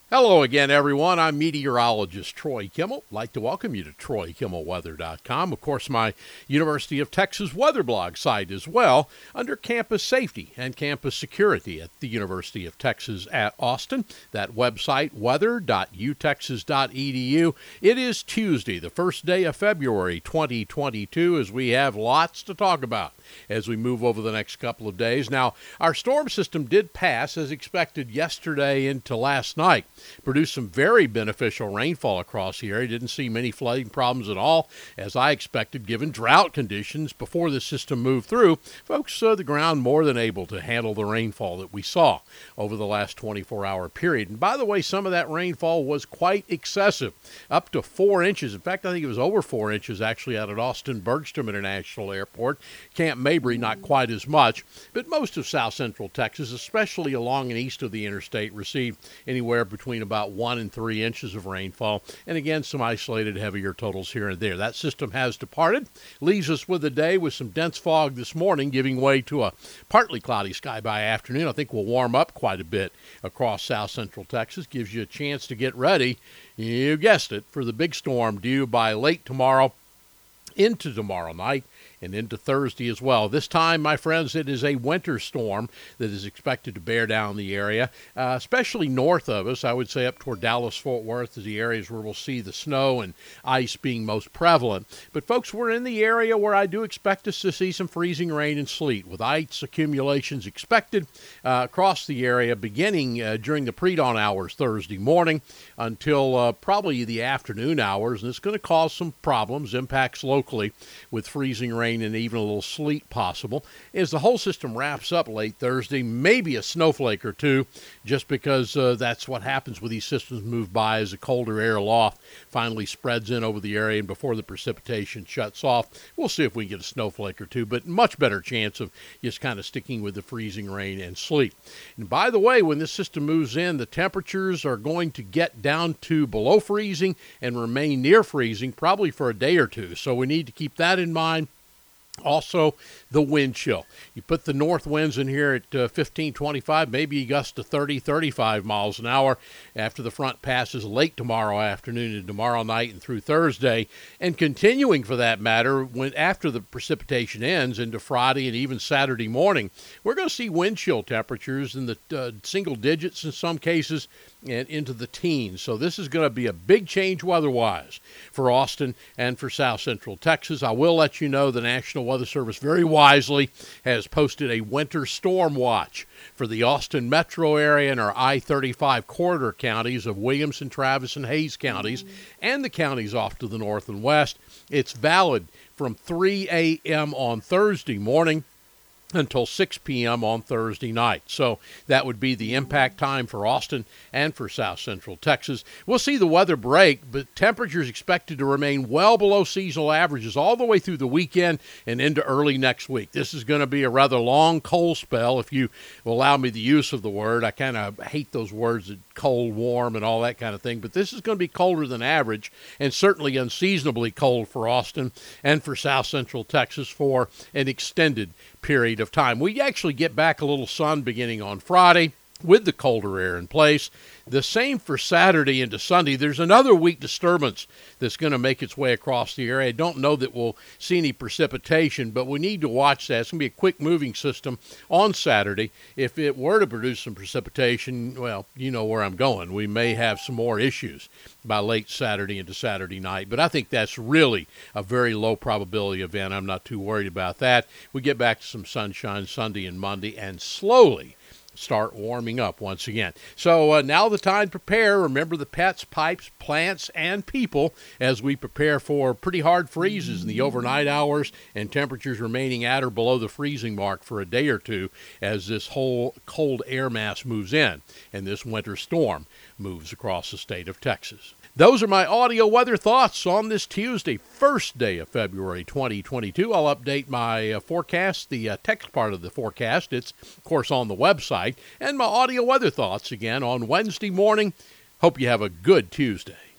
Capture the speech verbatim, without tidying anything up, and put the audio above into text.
Hello again, everyone. I'm meteorologist Troy Kimmel. I'd like to welcome you to Troy Kimmel Weather dot com. Of course, my University of Texas weather blog site as well, under campus safety and campus security at the University of Texas at Austin. That website, weather dot u texas dot e d u. It is Tuesday, the first day of February twenty twenty-two, as we have lots to talk about as we move over the next couple of days. Now, our storm system did pass, as expected, yesterday into last night. Produced some very beneficial rainfall across the area. Didn't see many flooding problems at all, as I expected, given drought conditions before the system moved through. Folks, uh, the ground more than able to handle the rainfall that we saw over the last twenty-four hour period. And by the way, some of that rainfall was quite excessive, up to four inches. In fact, I think it was over four inches actually out at Austin Bergstrom International Airport. Camp Mabry, not quite as much, but most of south central Texas, especially along and east of the interstate, received anywhere between about one and three inches of rainfall, and again, some isolated heavier totals here and there. That system has departed, leaves us with a day with some dense fog this morning, giving way to a partly cloudy sky by afternoon. I think we'll warm up quite a bit across south central Texas, gives you a chance to get ready, you guessed it, for the big storm due by late tomorrow into tomorrow night and into Thursday as well. This time, my friends, it is a winter storm that is expected to bear down the area, uh, especially north of us. I would say up toward Dallas-Fort Worth is the areas where we'll see the snow and ice being most prevalent. But, folks, we're in the area where I do expect us to see some freezing rain and sleet, with ice accumulations expected uh, across the area beginning uh, during the pre-dawn hours Thursday morning until uh, probably the afternoon hours. And it's going to cause some problems, impacts locally with freezing rain and even a little sleet possible. As the whole system wraps up late Thursday, maybe a snowflake or two, just because uh, that's what happens when these systems move by as the colder air loft finally spreads in over the area and before the precipitation shuts off. We'll see if we can get a snowflake or two, but much better chance of just kind of sticking with the freezing rain and sleet. And by the way, when this system moves in, the temperatures are going to get down to below freezing and remain near freezing probably for a day or two. So we need to keep that in mind. Also, the wind chill. You put the north winds in here at uh, fifteen, twenty-five, maybe gusts to thirty, thirty-five miles an hour after the front passes late tomorrow afternoon and tomorrow night and through Thursday, and continuing for that matter when after the precipitation ends into Friday and even Saturday morning. We're going to see wind chill temperatures in the uh, single digits in some cases and into the teens. So this is going to be a big change weather-wise for Austin and for south central Texas. I will let you know the National Weather Service very wisely has posted a winter storm watch for the Austin metro area and our I thirty-five corridor counties of Williamson, Travis, and Hayes counties, and the counties off to the north and west. It's valid from three a.m. on Thursday morning until six p.m. on Thursday night. So that would be the impact time for Austin and for south central Texas. We'll see the weather break, but temperatures expected to remain well below seasonal averages all the way through the weekend and into early next week. This is going to be a rather long cold spell, if you will allow me the use of the word. I kind of hate those words, cold, warm, and all that kind of thing, but this is going to be colder than average and certainly unseasonably cold for Austin and for south central Texas for an extended period of time. We actually get back a little sun beginning on Friday with the colder air in place. The same for Saturday into Sunday. There's another weak disturbance that's going to make its way across the area. I don't know that we'll see any precipitation, but we need to watch that. It's going to be a quick moving system on Saturday. If it were to produce some precipitation, well, you know where I'm going. We may have some more issues by late Saturday into Saturday night, but I think that's really a very low probability event. I'm not too worried about that. We get back to some sunshine Sunday and Monday and slowly start warming up once again. So uh, now the time to prepare. Remember the pets, pipes, plants, and people as we prepare for pretty hard freezes in the overnight hours and temperatures remaining at or below the freezing mark for a day or two as this whole cold air mass moves in and this winter storm moves across the state of Texas. Those are my audio weather thoughts on this Tuesday, first day of February twenty twenty-two. I'll update my uh, forecast, the uh, text part of the forecast. It's, of course, on the website. And my audio weather thoughts again on Wednesday morning. Hope you have a good Tuesday.